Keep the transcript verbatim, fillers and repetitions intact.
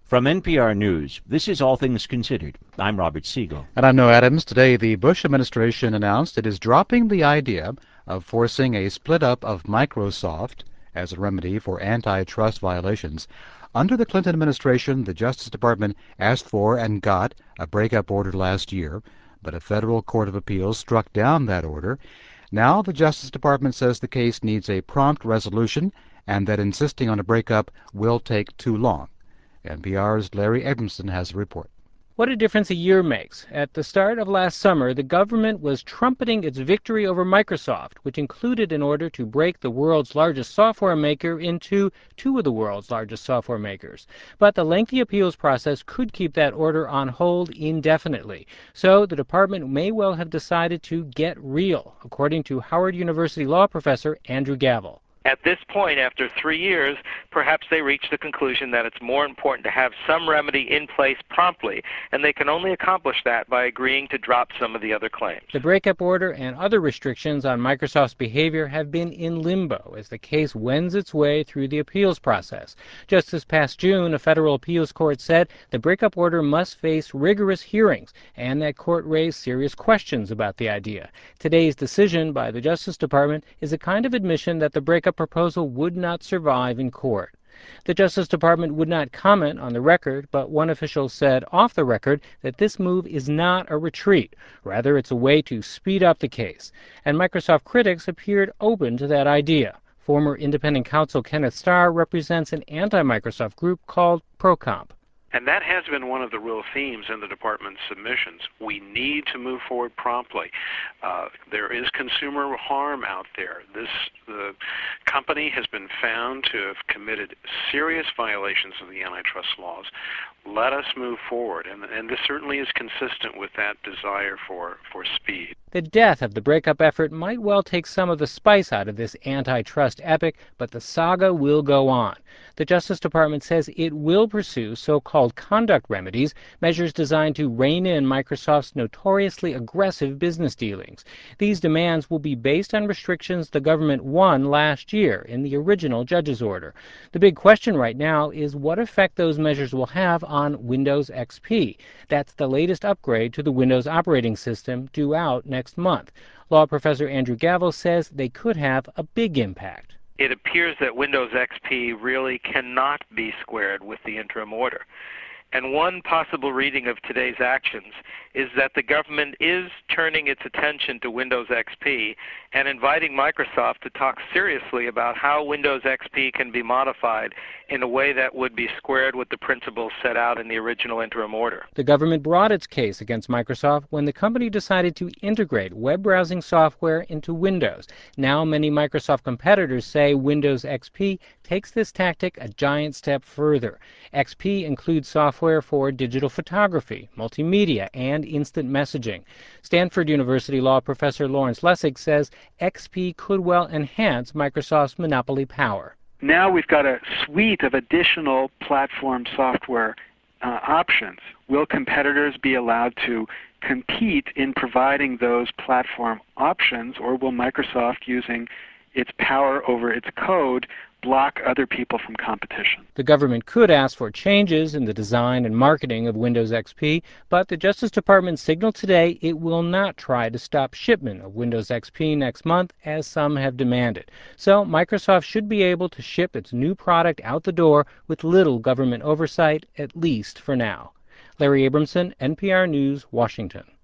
From N P R News, this is All Things Considered. I'm Robert Siegel. And I'm Noah Adams. Today, the Bush administration announced it is dropping the idea of forcing a split up of Microsoft as a remedy for antitrust violations. Under the Clinton administration, the Justice Department asked for and got a breakup order last year, but a federal court of appeals struck down that order. Now the Justice Department says the case needs a prompt resolution and that insisting on a breakup will take too long. N P R's Larry Abramson has a report. What a difference a year makes. At the start of last summer, the government was trumpeting its victory over Microsoft, which included an order to break the world's largest software maker into two of the world's largest software makers. But the lengthy appeals process could keep that order on hold indefinitely. So the department may well have decided to get real, according to Howard University law professor Andrew Gavel. At this point, after three years, perhaps they reach the conclusion that it's more important to have some remedy in place promptly, and they can only accomplish that by agreeing to drop some of the other claims. The breakup order and other restrictions on Microsoft's behavior have been in limbo as the case wends its way through the appeals process. Just this past June, a federal appeals court said the breakup order must face rigorous hearings, and that court raised serious questions about the idea. Today's decision by the Justice Department is a kind of admission that the breakup proposal would not survive in court. The Justice Department would not comment on the record, but one official said off the record that this move is not a retreat. Rather, it's a way to speed up the case. And Microsoft critics appeared open to that idea. Former independent counsel Kenneth Starr represents an anti-Microsoft group called ProComp. And that has been one of the real themes in the department's submissions. We need to move forward promptly. Uh, there is consumer harm out there. This the company has been found to have committed serious violations of the antitrust laws. Let us move forward, and, and this certainly is consistent with that desire for, for speed. The death of the breakup effort might well take some of the spice out of this antitrust epic, but the saga will go on. The Justice Department says it will pursue so-called conduct remedies, measures designed to rein in Microsoft's notoriously aggressive business dealings. These demands will be based on restrictions the government won last year in the original judge's order. The big question right now is what effect those measures will have on Windows X P. That's the latest upgrade to the Windows operating system due out next month. Law professor Andrew Gavel says they could have a big impact. It appears that Windows X P really cannot be squared with the interim order. And one possible reading of today's actions is that the government is turning its attention to Windows X P and inviting Microsoft to talk seriously about how Windows X P can be modified in a way that would be squared with the principles set out in the original interim order. The government brought its case against Microsoft when the company decided to integrate web browsing software into Windows. Now many Microsoft competitors say Windows X P takes this tactic a giant step further. X P includes software for digital photography, multimedia, and instant messaging. Stanford University law professor Lawrence Lessig says X P could well enhance Microsoft's monopoly power. Now we've got a suite of additional platform software uh, options. Will competitors be allowed to compete in providing those platform options, or will Microsoft, using its power over its code, block other people from competition? The government could ask for changes in the design and marketing of Windows X P, but the Justice Department signaled today it will not try to stop shipment of Windows X P next month, as some have demanded. So Microsoft should be able to ship its new product out the door with little government oversight, at least for now. Larry Abramson, N P R News, Washington.